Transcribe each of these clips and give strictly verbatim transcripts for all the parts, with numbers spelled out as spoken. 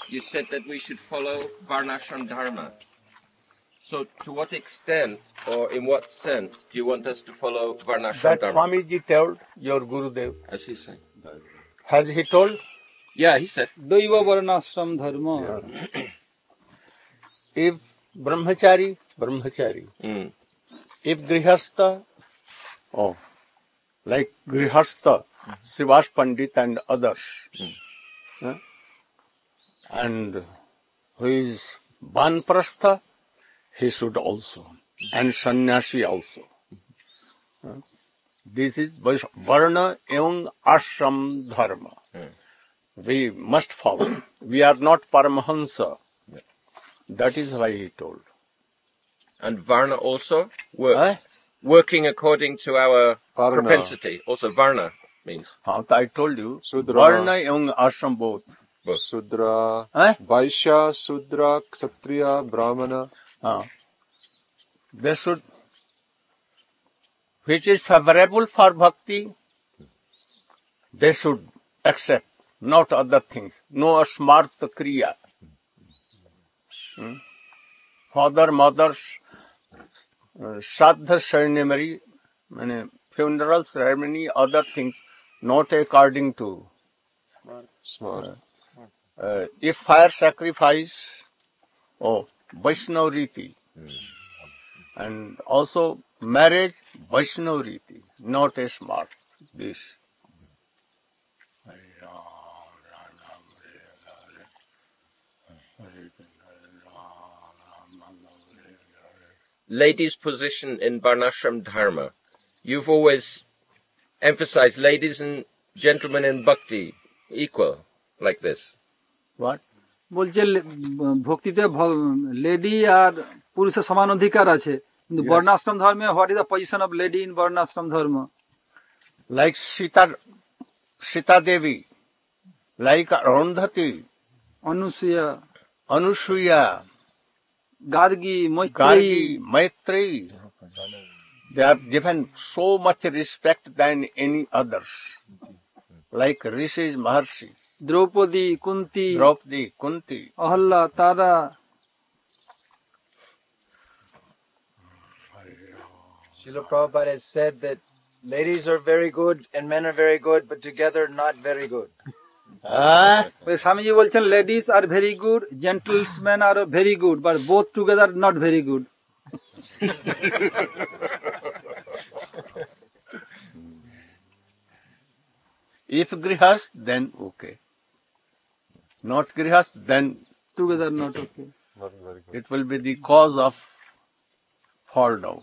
you said that we should follow Varnashram Dharma. So to what extent or in what sense do you want us to follow Varnashram That Dharma? Swamiji told your Gurudev. As he said. Has he told? Yeah, he said. Daiva Varnashram Dharma. If Brahmachari, Brahmachari. Mm. If Grihastha, oh, like Grihastha, Srivas Pandit and others. Mm. Huh? And who is Banprastha, he should also. And Sannyasi also. Huh? This is Varna Evam Ashram Dharma. Mm. We must follow. We are not Paramahansa. Yeah. That is why he told. And Varna also? Work, Eh? Working according to our Varna. propensity. Also Varna means. How I told you. Sudra. Varna Evam Ashram both. Both. Sudra, Eh? Vaishya, Sudra, Kshatriya, Brahmana. Uh, they should, which is favorable for bhakti, they should accept, not other things. No asmartha kriya. Hmm? Father, mother's uh, sadha ceremony, funeral ceremony, other things, not according to. Smart. Uh, if fire sacrifice, oh, Vaishnava Riti. Mm. And also marriage, Vaishnava Riti, not a smart. This. Ladies' position in Varnashram Dharma. You've always emphasized ladies and gentlemen in bhakti equal, like this. What? বলছে ভক্তিতে lady আর পুরুষের সমান অধিকার আছে কিন্তু বর্ণাশ্রম ধর্মে what is the position of lady in বর্ণাশ্রম ধর্ম Like Sita, Sita Devi, like Arundhati, Anusuiya Anusuya, Gargi Maitreyi Gargi, Maitri. They are given so much respect than any others. Like Rishis, Maharshis, Draupadi Kunti Draupadi, Kunti. Ahalya তারা Srila Prabhupada has said that ladies are very good and men are very good, but together not very good. Ah, Swamiji বলছেন ladies are very good gentlemen are very good but both together not very good if Grihast, then okay. Not Grihast, then together not okay Not very good. it will be the cause of fall down.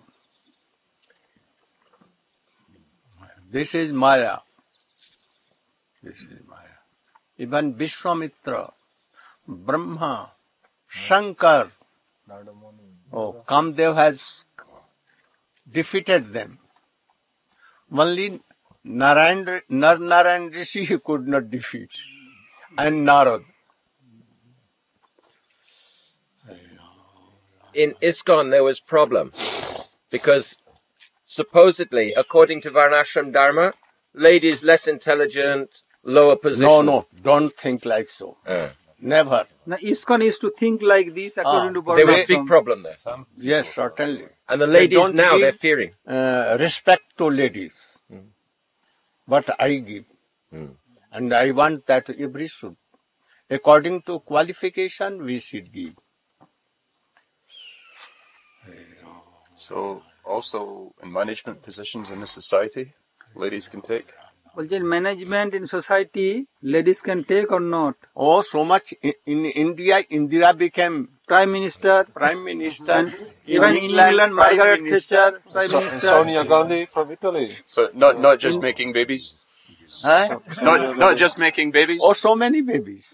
This is Maya. This is Maya. Even Vishwamitra, Brahma, Shankar, oh, Kamdev has defeated them. Only Narayan, Nar Narayan Rishi he could not defeat. And Narad. In ISKCON there was problem because supposedly, according to Varnashram Dharma, ladies less intelligent, lower position. No, no, don't think like so. Uh, Never. না ISKCON is to think like this according to there was a big problem there. Yes, certainly. And the They ladies don't now, give, they're fearing. Uh, respect to ladies. Mm. But I give. Mm. And I want that every should. According to qualification, we should give. So also in management positions in the society, ladies can take. বলছেন management in society ladies can take or not Oh, so much in, in India, Indira became prime minister Prime Minister. Even in England Prime Margaret Minister. Thatcher prime So, minister Sonia Gandhi from Italy. So not not just making babies. Huh? Not not just making babies. Oh, so many babies.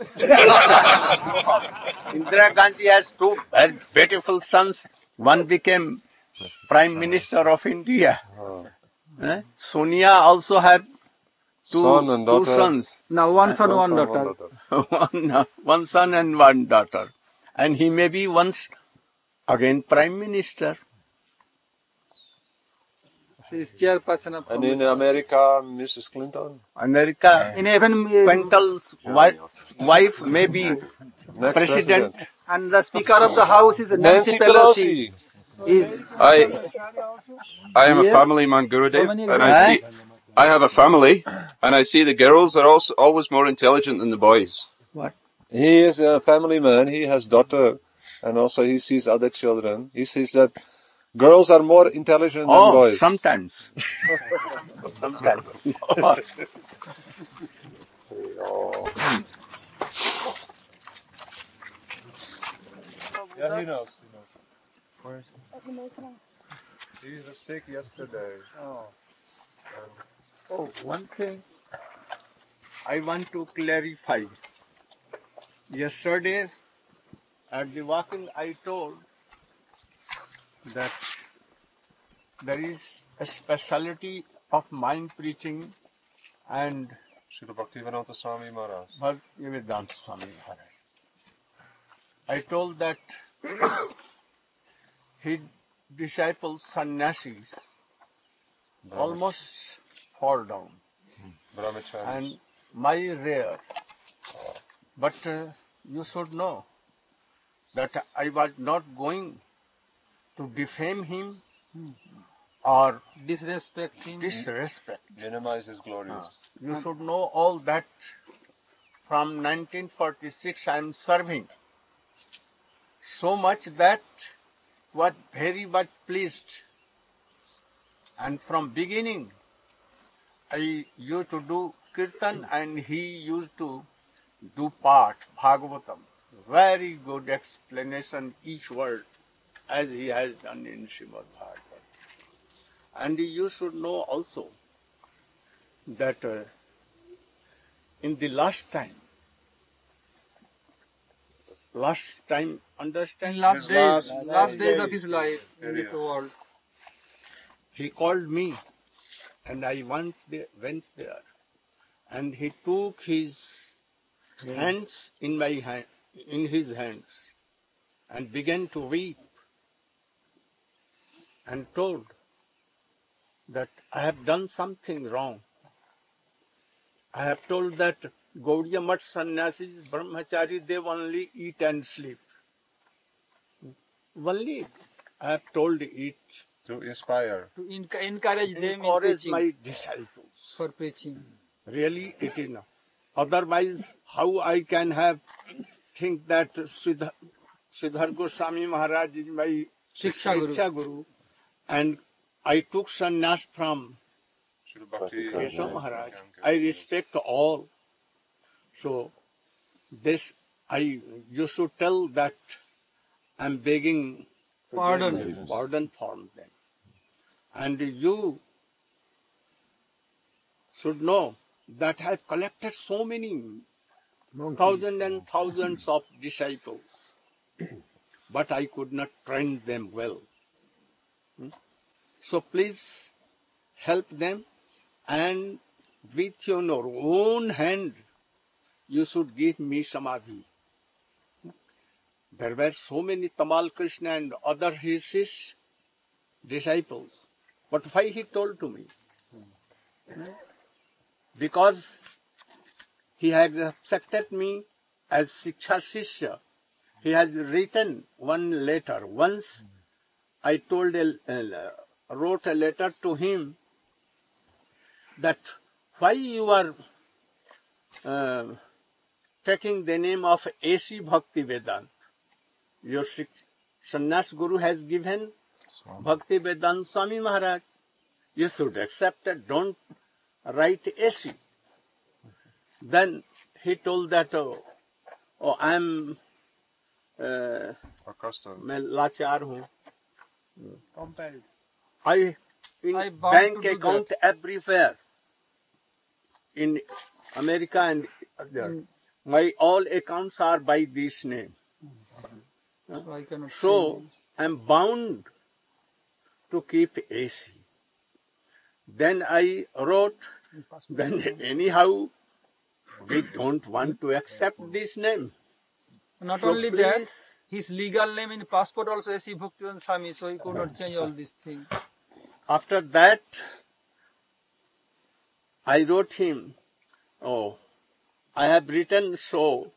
Indira Gandhi has two very beautiful sons. One became Prime Minister of India. Oh. Eh? Sonia also had two, Son and two daughter. sons. না one son One one son, one daughter daughter. one, one son and one daughter. And he may be once again Prime Minister. She is chairperson of And in Congress. America, Missus Clinton. America, In even uh, Quintal's wife, wife may be Next president. and the Speaker of the House is Nancy Nancy Pelosi. Pelosi. Is I I am a Yes. family man, Gurudev, many and I examples. see I have a family, and I see the girls are also always more intelligent than the boys. What? He is a family man. He has daughter, and also he sees other children. He sees that girls are more intelligent than Oh, boys. sometimes. Sometimes. Yeah, he knows. He knows. Where is he? He was sick yesterday. Oh. Oh, one thing I want to clarify. Yesterday at the walking I told that there is a specialty of mind preaching and Srila Bhaktivedanta Swami Maharaj. Bhaktivedanta Swami Maharaj. I told that his disciples, sannyasis, almost fall down. Brahmachari. And my rare. But uh, you should know that I was not going to defame him or disrespect him. disrespect. Minimize his glories. You should know all that from nineteen forty-six I am serving. So much that was very much pleased. And from beginning I used to do kirtan and he used to do part, Bhagavatam. Very good explanation each word as he has done in Srimad Bhagavatam. And you should know also that uh, in the last time, last time, understand? In last His days, last, last days of his life in this world. he called me and I went there, went there and he took his hands in my hand, in his hands and began to weep and told that I have done something wrong. I have told that Gaudiya Math sannyasis, brahmachari, they only eat and sleep. Only I have told it To inspire. To enc- encourage them in encourage preaching, my disciples. for preaching. Really, it is not. Otherwise, how I can have think that Siddha, Siddhar Goswami Maharaj is my Shiksha Guru. Shiksha Guru, and I took sannyas from Srila Bhakti. Keshav Maharaj. I respect all. So, this I you should tell that I'm begging Pardon. pardon from them. And you should know that I've collected so many thousands and thousands of disciples, but I could not train them well. Hmm? So please help them, and with your own hand, you should give me samadhi. There were so many Tamal Krishna and other his, his disciples. But why he told to me? Because he has accepted me as Siksha Shishya. He has written one letter. Once I told a, uh, wrote a letter to him that why you are uh, taking the name of A C Bhakti Vedanta. Your Sannyas Guru has given Bhakti Vedanta Swami Maharaj. You should accept it. Don't write A C. Then he told that, oh, oh I'm uh, Accustomed. मैं लाचार हूँ. Compelled. I in I bound bank to do account everywhere in America and there. My all accounts are by this name. So I cannot So change. I'm bound to keep A C. Then I wrote, then anyhow, we don't want to accept this name. Not So only that, please, his legal name in passport also S C Bhaktivedanta Swami, so he could not change all these things. after that, I wrote him, oh, I have written so.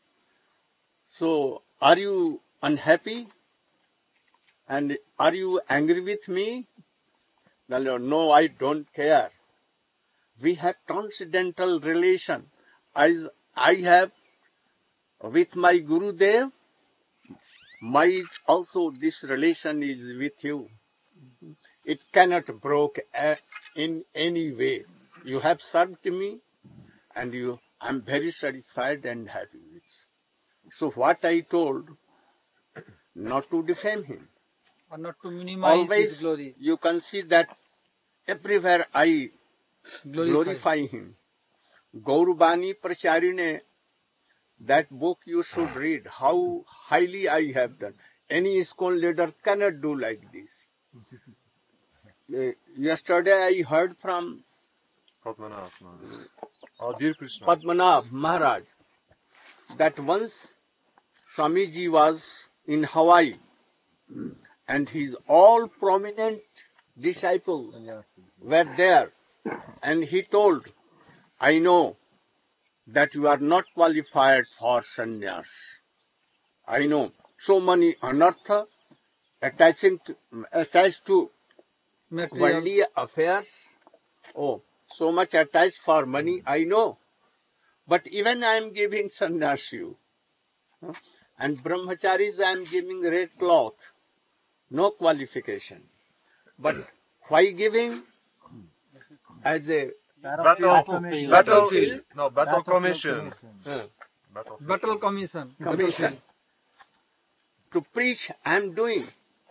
So, are you unhappy? And are you angry with me? No, I don't care. We have transcendental relation. I, I have with my Gurudev, my also this relation is with you. It cannot broke in any way. You have served me, and you, I'm very satisfied and happy with. So what I told, not to defame him. Or not to minimize Always his glory. you can see that everywhere I Glorify. glorify him. Gaurubani Pracharine, that book you should read, how highly I have done. Any ISKCON leader cannot do like this. Uh, yesterday I heard from Padmanabh. Oh, dear Krishna. Padmanabh Maharaj that once Swamiji was in Hawaii and his all prominent disciples were there, and he told, I know that you are not qualified for sannyas. I know so many anartha attaching to, attached to Material. worldly affairs. Oh, so much attached for money, I know. But even I am giving sannyas you. And brahmacharis I am giving red cloth. No qualification. But why giving? As a Battle, commission. battlefield. No, battle commission. uh, Battlefield. Battle commission. commission. To preach I am doing.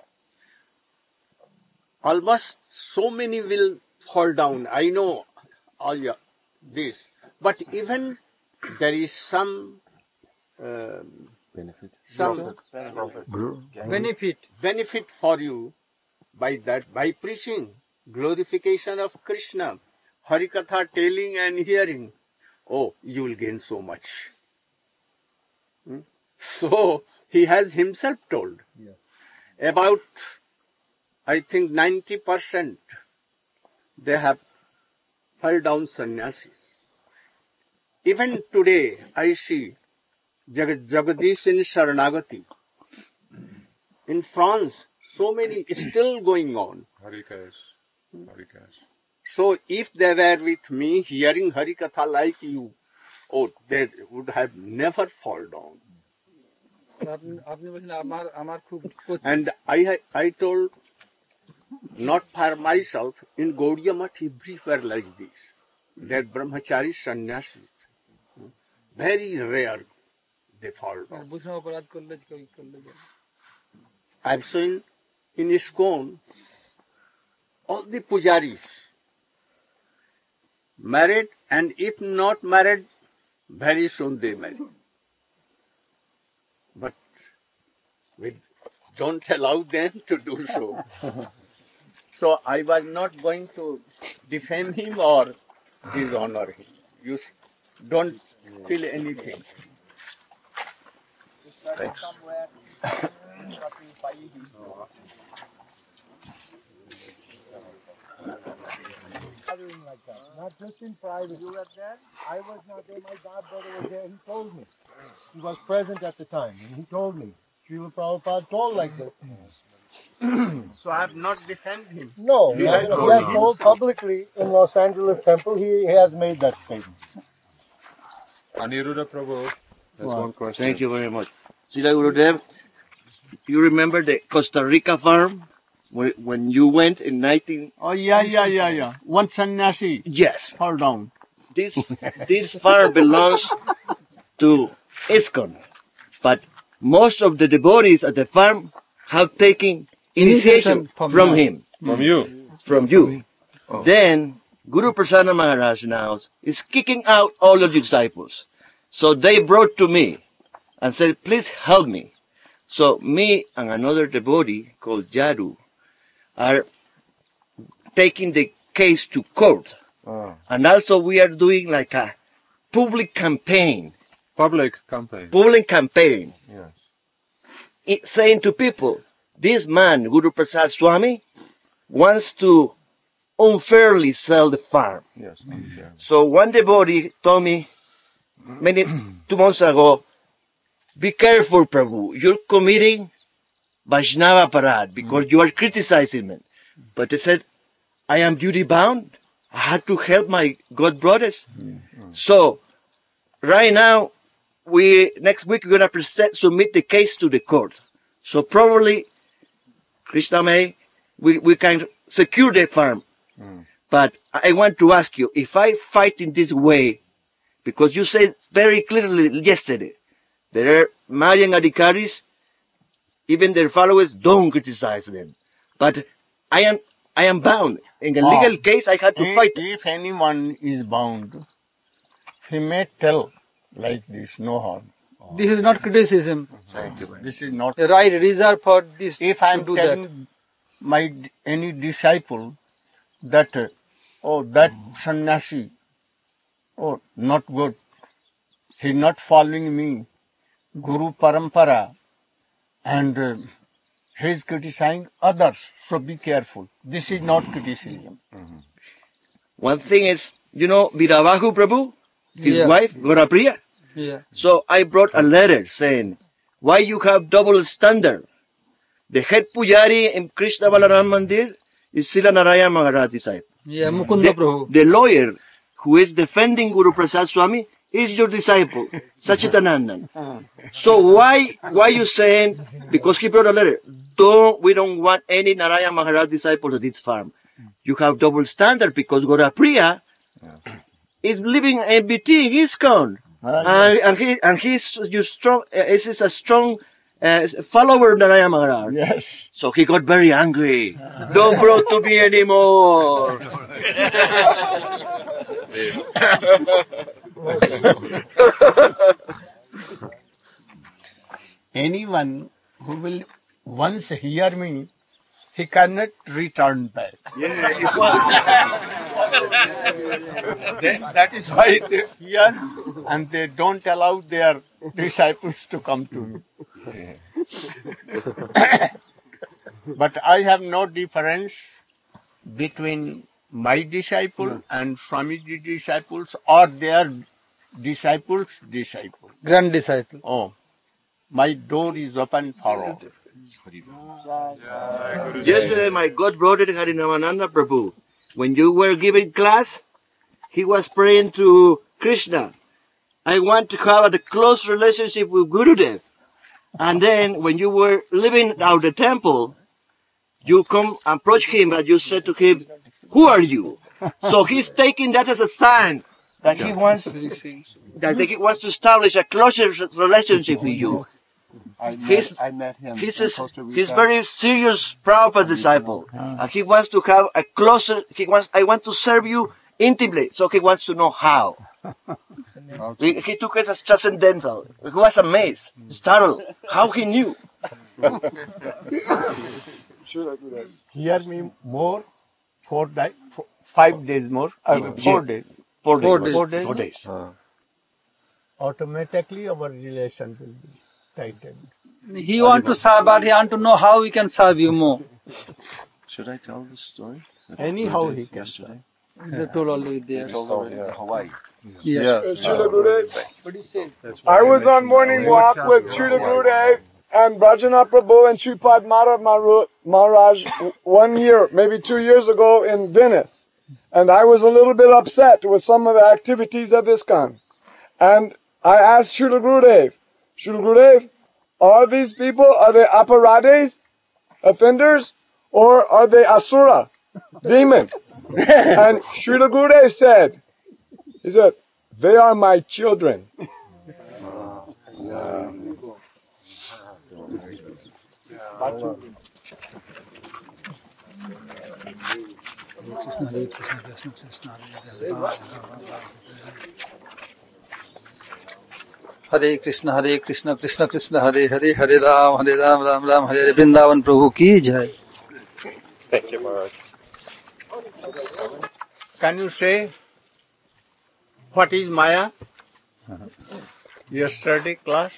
Almost so many will fall down. I know all your, this. But even there is some um, Benefit. some Benefit. benefit for you by that, by preaching, glorification of Krishna, Harikatha telling and hearing. Oh, you will gain so much. Hmm? So, he has himself told. About, I think, ninety percent they have fell down sannyasis. Even today, I see Jag- Jagadish in Sharanagati. In France, so many still going on. Harikash. Harikash. So if they were with me hearing Harikatha like you, oh, they would have never fall down. আপনি আপনি বলছেন আমার আমার খুব করছে। And I I told, not for myself, in Gaudiya Math everywhere like this, that brahmachari sannyasis, very rare they fall down. বুঝে অপরাধ করলে কি করলে যাবে? I've seen in ISKCON, all the pujaris, married, and if not married, very soon they marry. But we don't allow them to do so. So I was not going to defame him or dishonor him. You don't feel anything. Thanks. Like that. Not just in private. You were there? I was not there. My godbrother was there. He told me. He was present at the time, and he told me. Srila Prabhupada told like this. So I have not defamed him. No, He he has has, told he has me told himself. publicly in Los Angeles Temple. He, he has made that statement. Aniruddha Prabhu has Wow. one question. Thank you very much. Srila Gurudev, you remember the Costa Rica farm when, when you went in nineteen? Oh, yeah, yeah, yeah, yeah. One sannyasi Yes. fall down. This this farm belongs to ISKCON, but most of the devotees at the farm have taken initiation From from God. him, From you. from you. Then Guru Prasanna Maharaj now is kicking out all of the disciples. So they brought to me and said, please help me. So me and another devotee called Jadu are taking the case to court. Ah. And also we are doing like a public campaign, Public campaign. public campaign, Yes. it, saying to people, this man, Guru Prasad Swami, wants to unfairly sell the farm. Yes, unfair. So one devotee told me many two months ago, be careful, Prabhu. You're committing Vaishnava Parad because you are criticizing me. But they said, I am duty bound. I had to help my God brothers. So right now, we next week we're gonna present submit the case to the court. So probably, Krishna may, we, we can secure the farm. But I want to ask you, if I fight in this way, because you said very clearly yesterday, there are Marian Adhikaris, even their followers don't criticize them. But I am I am bound. In a Ah. legal case, I had to If, fight. if anyone is bound, he may tell like this, no harm. This is not criticism. This is not. A right reserve for this If to I am do that. telling my any disciple that, uh, oh, that sannyasi, oh, not good, he not following me, Guru Parampara, and uh, he is criticizing others, so be careful. This is not criticism. One thing is, you know, Viravahu Prabhu, his Yeah. wife, Gorapriya. Yeah. So I brought a letter saying, why you have double standard? The head pujari in Krishna Balaram Mandir is Srila Narayana Maharaj disciple. Yeah, Mukunda The, Prabhu. the lawyer who is defending Guru Prasad Swami is your disciple, Sachitanandan. So why why you saying, because he brought a letter, don't, we don't want any Narayana Maharaj disciples at this farm. You have double standard because Gorapriya is living in B T in ISKCON. And, and he and he's you strong. Uh, is a strong uh, follower of Narayana Maharaj. Yes. So he got very angry. Don't brought to me anymore. Anyone who will once hear me, he cannot return back. Then that is why they fear and they don't allow their disciples to come to me. But I have no difference between my disciple and Swamiji disciples or their disciples' disciples. Grand disciple. Oh, my door is open for all. Yesterday, my God brother Harinamananda Prabhu, when you were giving class, he was praying to Krishna. I want to have a close relationship with Gurudev. And then, when you were leaving out the temple, you come approach him and you said to him, "Who are you?" So he's taking that as a sign that he wants that he wants to establish a closer relationship with you. I met, He's, I met him he's, in a, Costa Rica. he's very serious Prabhupada disciple. And he wants to have a closer, he wants, I want to serve you intimately. So he wants to know how. Okay. He, he took it as transcendental. He was amazed, startled, how he knew. Hear me more, four di- four, five days more, uh, four days. Four, Four days. days. Four days. Automatically our relation will be tightened. He want to serve, but he want to know how we can serve you more. Should I tell this story? Anyhow he can. Yesterday. They told already there. Yeah. Hawaii. Yeah. Yeah. Srila Gurudev, I was on morning walk with Srila Gurudev and Brajanath Prabhu and Sripad Madhav Maru- Maharaj one year, maybe two years ago in Venice. And I was a little bit upset with some of the activities of ISKCON. And I asked Srila Gurudev, Srila Gurudev, are these people, are they aparades, offenders, or are they asura, demons? And Srila Gurudev said, he said, they are my children. Krishna, Hare Krishna, Krishna Krishna, Hare Hare, Hare Krishna, Hare Krishna, Krishna Krishna, Hare Hare, Hare Ram, Hare Ram, Ram Ram, Hare Hare. Vrindavan Prabhu ki jai. Thank you, Maharaj. Can you say what is Maya? Yesterday class?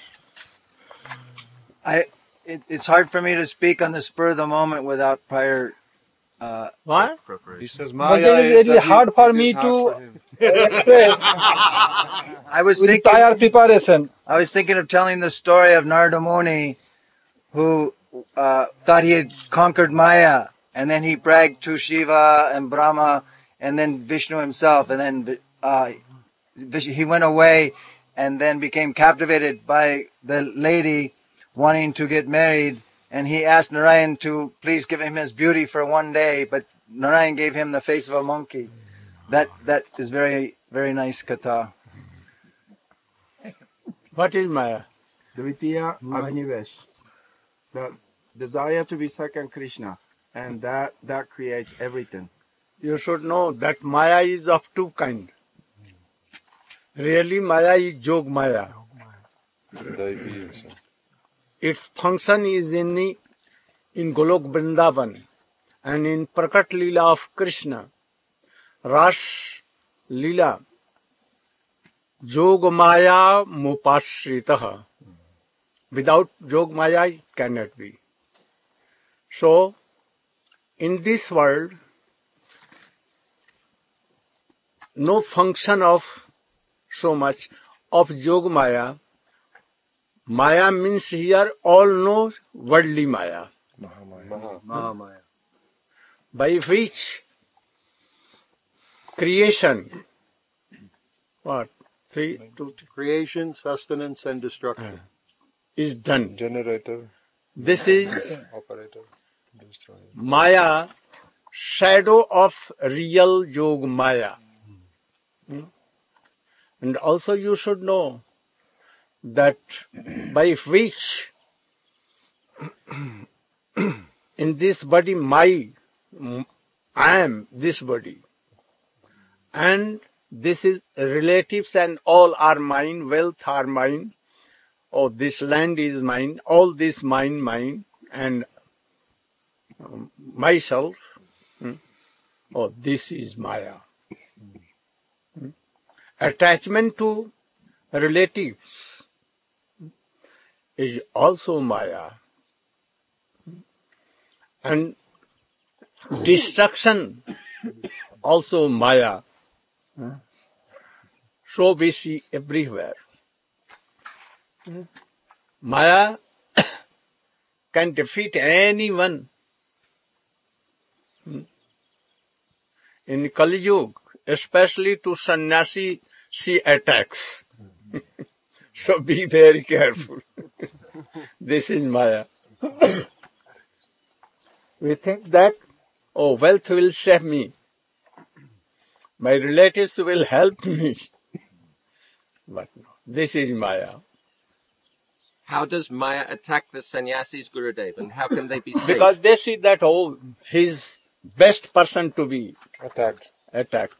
I it, it's hard for me to speak on the spur of the moment without prior Uh, What? He says But Maya it is is really that he- hard for it me is hard to for him. express I was with thinking, prior preparation. I was thinking of telling the story of Narada Muni, who uh, thought he had conquered Maya, and then he bragged to Shiva and Brahma, and then Vishnu himself, and then uh, Vish- he went away, and then became captivated by the lady wanting to get married, and he asked Narayan to please give him his beauty for one day, but Narayan gave him the face of a monkey. That that is very very nice katha. What is Maya? Dvitiya Abhinivesh, the desire to be second Krishna, and that that creates everything. You should know that Maya is of two kinds. Really, Maya is Jog Maya. Daivi also. Its function is in the, in Golok Vrindavan and in Prakat Leela of Krishna. Ras Leela Jog Maya Mupasritaha. Without Jog Maya it cannot be. So, in this world, no function of so much of Jog Maya. Maya means here all know worldly Maya, Maha. Mahamaya. by which creation, what, three, two, Creation, sustenance, and destruction. is done. Generator, This is operator, destroyer. Maya, shadow of real Yog Maya. Hmm? And also you should know that by which in this body, my, I am this body. And this is relatives and all are mine, wealth are mine. Oh, this land is mine, all this mine, mine, and um, myself. Hmm? Oh, this is Maya. Hmm? Attachment to relatives is also Maya. And destruction also Maya. So we see everywhere. Maya can defeat anyone. In Kali Yuga, especially to sannyasi, she attacks. So be very careful. This is Maya. We think that, oh, wealth will save me. My relatives will help me. But no, this is Maya. How does Maya attack the sannyasis, Gurudev, and how can they be saved? Because they see that, oh, he's best person to be Attacked. attacked.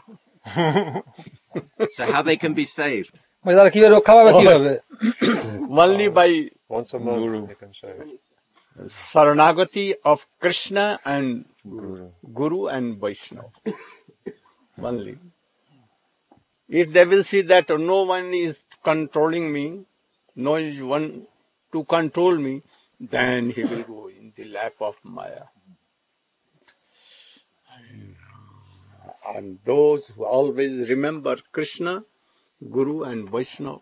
So how they can be saved? তারা কিভাবে রক্ষা পাবে কিভাবে? Only by Once a month, they can say. Saranagati of Krishna and Guru. Guru and Vaishnava. Only. If they will see that no one is controlling me, no one to control me, then he will go in the lap of Maya. And those who always remember Krishna, Guru and Vaishnava.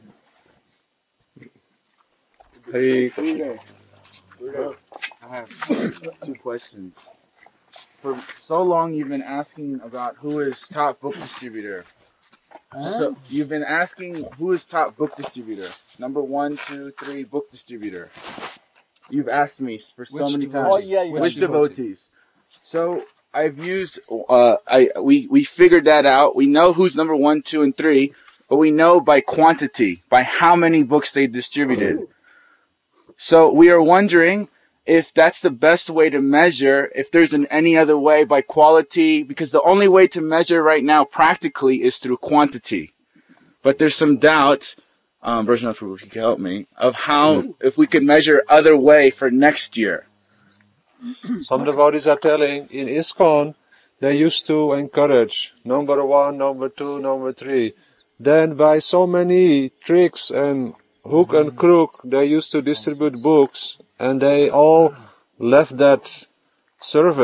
Hare Krishna. I have two questions. For so long you've been asking about who is top book distributor. So you've been asking who is top book distributor. Number one, two, three, book distributor. You've asked me for so Which many devotee? times. Oh, yeah, yeah. Which Which devotee? devotees? So I've used. Uh, I we we figured that out. We know who's number one, two, and three, but we know by quantity, by how many books they distributed. So we are wondering if that's the best way to measure, if there's an, any other way by quality, because the only way to measure right now practically is through quantity. But there's some doubt, um, Brajnath Prabhu, if you can help me, of how, if we could measure other way for next year. Some devotees are telling, in ISKCON, they used to encourage number one, number two, number three. Then by so many tricks and hook and crook, they used to distribute books, and they all left that service.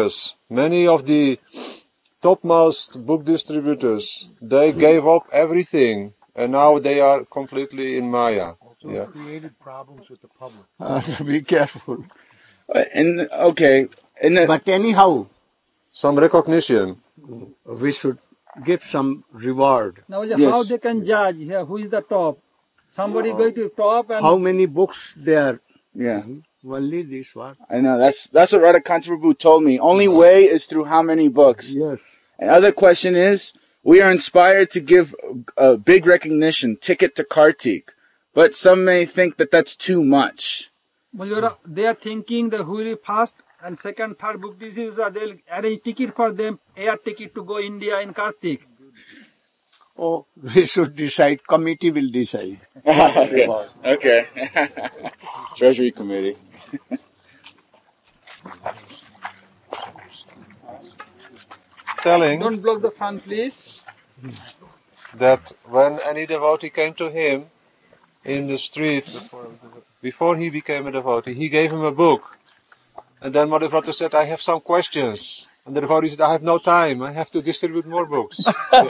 many of the topmost book distributors, they gave up everything, and now they are completely in Maya. So Yeah. it created problems with the public. Uh, so be careful. Uh, And okay, and the, But anyhow, Some recognition. we should give some reward. Now, Yes. how they can judge here who is the top? Somebody going to top and How many books there? yeah, Only this one. I know that's that's what Radha Kantaprabhu told me. Only way is through how many books. Yes. And other question is, we are inspired to give a big recognition, ticket to Kartik, but some may think that that's too much. well, you're, they are thinking that who will be first and second, third book distributor, they'll arrange ticket for them, air ticket to go India in Kartik. Oh, we should decide. Committee will decide. okay. Okay. Treasury Committee. Telling Don't block the front, please. that when any devotee came to him in the street, before he became a devotee, he gave him a book. And then Madhavrata said, I have some questions. And the devotee said, I have no time, I have to distribute more books.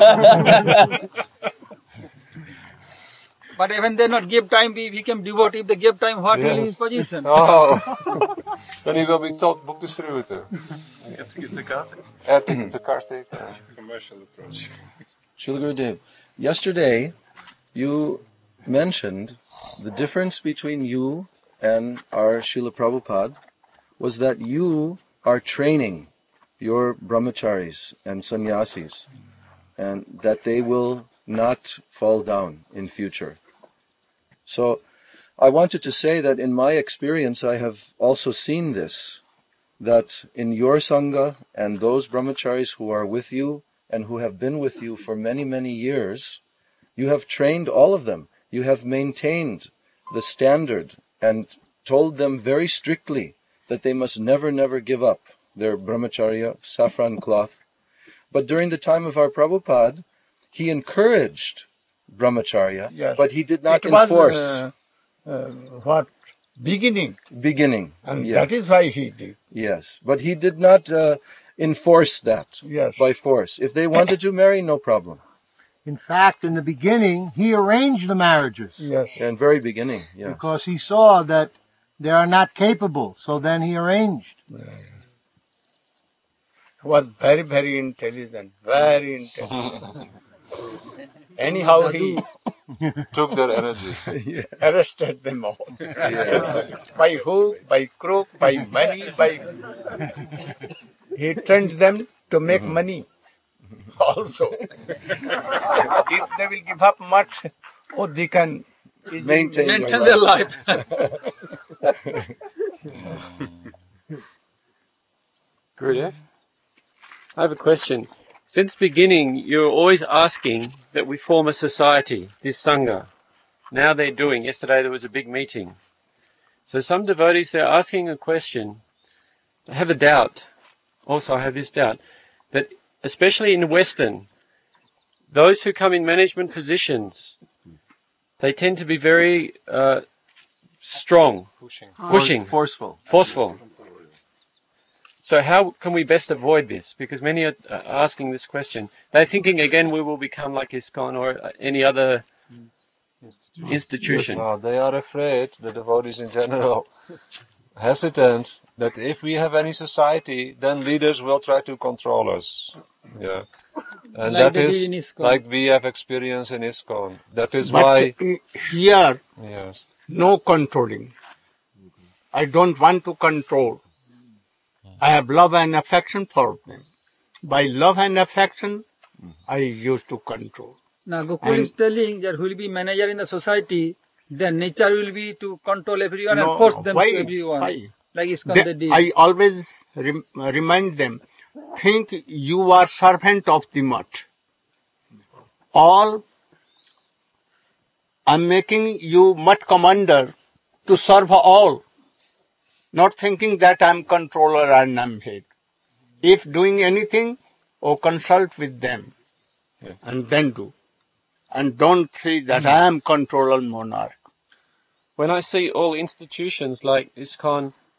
But even they not give time, we become devotee. If they give time, what will be his position? Oh, then he will be top book distributor. Add ticket to Kartik. Add ticket to Kartik. Commercial approach. Srila Gurudev, yesterday you mentioned the difference between you and our Srila Prabhupada was that you are training your brahmacharis and sannyasis and that they will not fall down in future. So I wanted to say that in my experience I have also seen this, that in your sangha and those brahmacharis who are with you and who have been with you for many, many years, you have trained all of them. You have maintained the standard and told them very strictly that they must never, never give up their brahmacharya, saffron cloth. But during the time of our Prabhupada, he encouraged brahmacharya, Yes. but he did not It was, enforce. uh, uh, what? Beginning. Beginning. And yes. that is why he did. Yes, but he did not uh, enforce that Yes. by force. If they wanted to marry, no problem. In fact, in the beginning, he arranged the marriages. Yes. In very beginning, yeah. Because he saw that they are not capable. So then he arranged. Was very, very intelligent. Very intelligent. Anyhow, he Took their energy. arrested them all. Yes. By hook, by crook, by money, by... He trained them to make money also. If they will give up much, oh, they can easily Maintain Maintain their life. Gurudev, I have a question. Since beginning, you're always asking that we form a society, this Sangha. Now they're doing. Yesterday there was a big meeting. So some devotees, they're asking a question. They have a doubt. Also, I have this doubt. That especially in Western, those who come in management positions, they tend to be very uh, strong. Pushing. Pushing. Forceful. Forceful. So how can we best avoid this? Because many are uh, asking this question. They're thinking again we will become like ISKCON or uh, any other institution. No, they are afraid, the devotees in general, hesitant that if we have any society, then leaders will try to control us. Yeah. And Like that they did is in ISKCON. like we have experience in ISKCON. That is But why. here, Yes. no controlling. I don't want to control. I have love and affection for them. By love and affection, I used to control. Now Gokul And- is telling that who will be manager in the society, their nature will be to control everyone No, and force them why? to everyone. Why? Like ISKCON They- they did. I always rem- remind them, think you are servant of the mutt. All, I'm making you mutt commander to serve all. Not thinking that I'm controller and I'm head. If doing anything, or consult with them. And then do. And don't say that I am controller monarch. When I see all institutions like ISKCON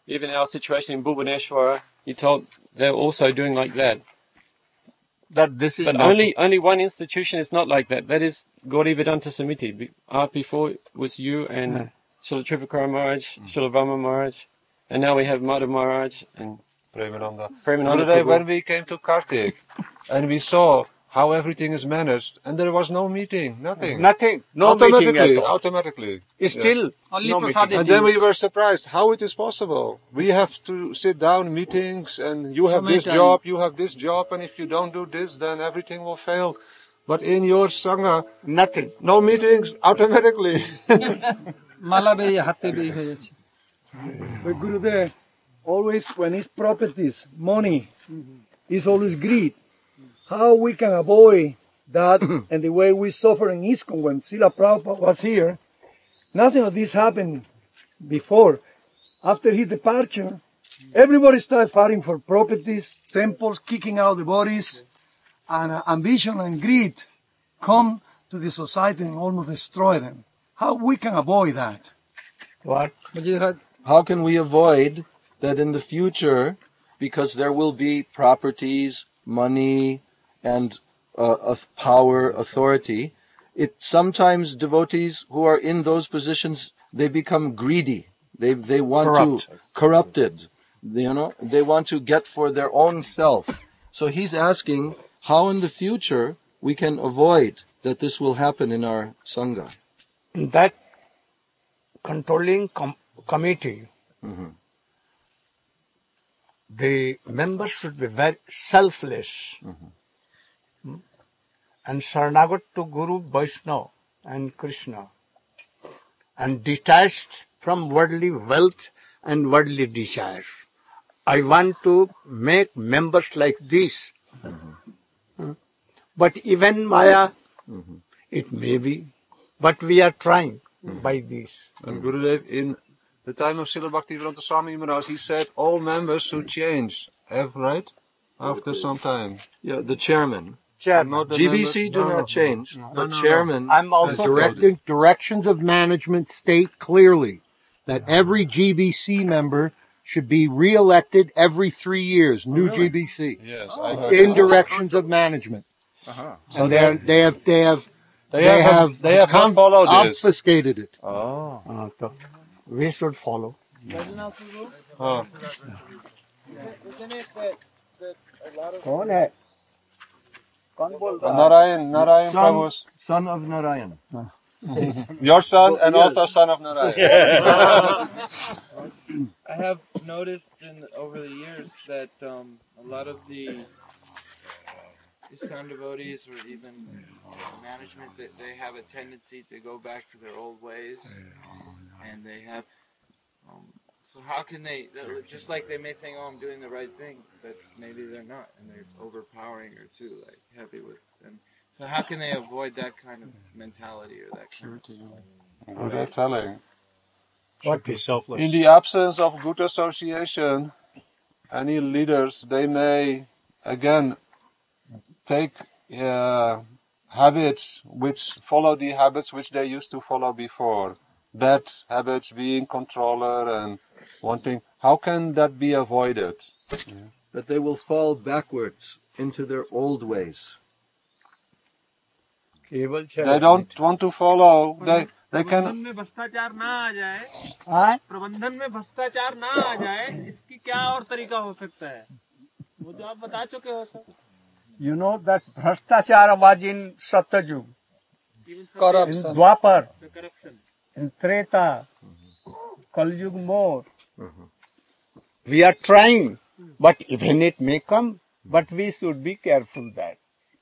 Even our situation in Bhubaneswar, he told they're also doing like that. That this is But not only only one institution is not like that. That is Gauri Vedanta Samiti. Be- uh, before it was you and Yeah. Srila Tripakara Maharaj, Srila Brahma Maharaj, and now we have Madhav Maharaj and Premananda. Premananda Gurudev, Prabhu. when we came to Kartik and we saw how everything is managed, and there was no meeting, nothing. nothing, no meeting automatically, at all. automatically. It's Yeah. still Only no prasad meeting. And then we were surprised how it is possible. We have to sit down meetings, and you So have many this times. job, you have this job, and if you don't do this, then everything will fail. But in your sangha, Nothing. no meetings, automatically. মালা বেরিয়ে হাতে বেরিয়ে হয়ে যাচ্ছে But Gurudev, always when it's properties, money, is always greed. How we can avoid that and the way we suffer in ISKCON when Srila Prabhupada was here, nothing of this happened before. After his departure, everybody started fighting for properties, temples, kicking out the bodies, and uh, ambition and greed come to the society and almost destroy them. How we can avoid that? What? How can we avoid that in the future, because there will be properties, money, and uh, of power, authority, it sometimes devotees who are in those positions, they become greedy. They they want Corrupt. to corrupted. You know, they want to get for their own self. So he's asking how in the future we can avoid that this will happen in our sangha. That controlling com- committee, Mm-hmm. the members should be very selfless Mm-hmm. and Saranagat to Guru, Vaishnava and Krishna, and detached from worldly wealth and worldly desires. I want to make members like this. Mm-hmm. But even Maya, Mm-hmm. it may be, but we are trying by this. And Gurudev, in the time of Srila Bhaktivedanta Swami Maharaj, he said all members should change, have, right? After some time. Yeah, the chairman. Chairman. Not the G B C members- do no, not no. change, No, but no, no. chairman. I'm also Directing, directions of management state clearly that every G B C member should be re-elected every three years. New really? G B C. Yes, It's I heard in that. directions of management, Uh-huh. and they they have they have They have- they have not com- followed this. obfuscated it. Oh. Uh, so we should follow. Oh. Isn't it that, that a lot of कौन है? कौन बोल रहा है? Narayan, Narayan Son, Prabhu's. son of Narayan. Your son and also son of Narayan. I have noticed in over the years that um, a lot of the ISKCON devotees or even management, that they have a tendency to go back to their old ways, and they have. Um, so how can they? Just like they may think, "Oh, I'm doing the right thing," but maybe they're not, and they're overpowering or too like heavy with them. So how can they avoid that kind of mentality or that kind of? Gurudev telling. What is selfless? In the absence of good association, any leaders, they may again take uh, habits which follow the habits which they used to follow before. Bad habits, being controller and wanting. How can that be avoided? That they will fall backwards into their old ways. केवल They don't want to follow. They they प्रबंधन can. में भ्रष्टाचार ना आ जाए, हाँ? प्रबंधन में भ्रष्टाचार ना आ जाए, इसकी क्या और तरीका हो सकता है? वो जो आप बता चुके हो sir. You know that Bhrashtachara was in Satyajug, in Corruption. Dwapar, The corruption. in Treta, Kalyug more. We are trying, but even it may come, but we should be careful that.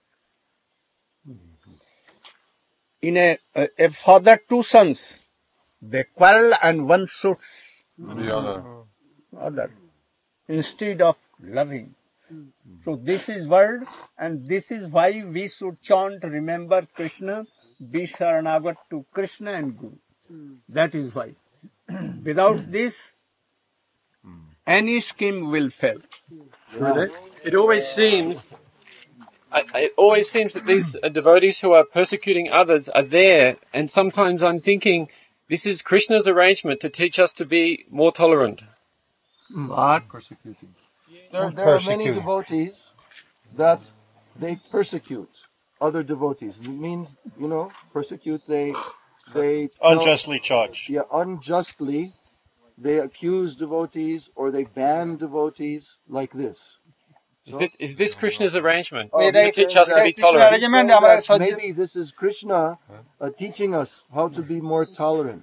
In a, a, a father, two sons, they quarrel and one shoots The other. other instead of loving. So this is word, and this is why we should chant, remember Krishna, be Saranagat to Krishna and Guru. That is why. Without this, any scheme will fail. It always seems, I, I- it always seems that these uh, devotees who are persecuting others are there, and sometimes I'm thinking this is Krishna's arrangement to teach us to be more tolerant. What? Persecuting. There, there are many devotees that they persecute other devotees. It means, you know, persecute, they, they tell- Unjustly charged. Yeah, unjustly. They accuse devotees or they ban devotees like this. Is this, is this Krishna's arrangement Oh, to teach us to be tolerant? So that maybe this is Krishna uh, teaching us how to be more tolerant.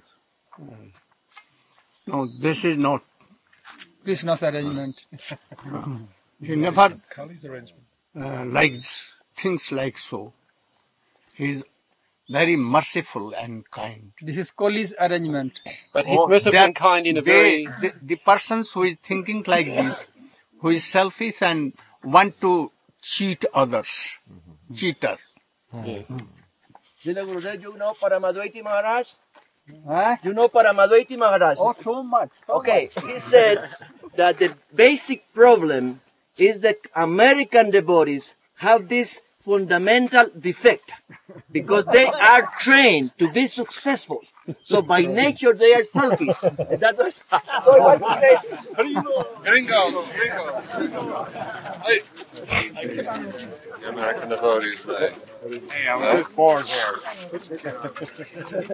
No, this is not. Krishna's arrangement. He never Kali's arrangement. uh, likes things like so. He is very merciful and kind. This is Kali's arrangement. But he's Oh, merciful that and kind in a they- very... The, the persons who is thinking like this, who is selfish and want to cheat others, cheater. Yes. You know, Gurudev, you know Paramadvaiti Maharaj? Huh? You know Paramadvaiti Maharaj? Oh, so much. so Okay, much. he said that the basic problem is that American devotees have this fundamental defect because they are trained to be successful. So by nature they are selfish. And that was so I want to say. How do you know? Gringos, gringos. Hey. The American devotees, they. Hey, I'm with four here.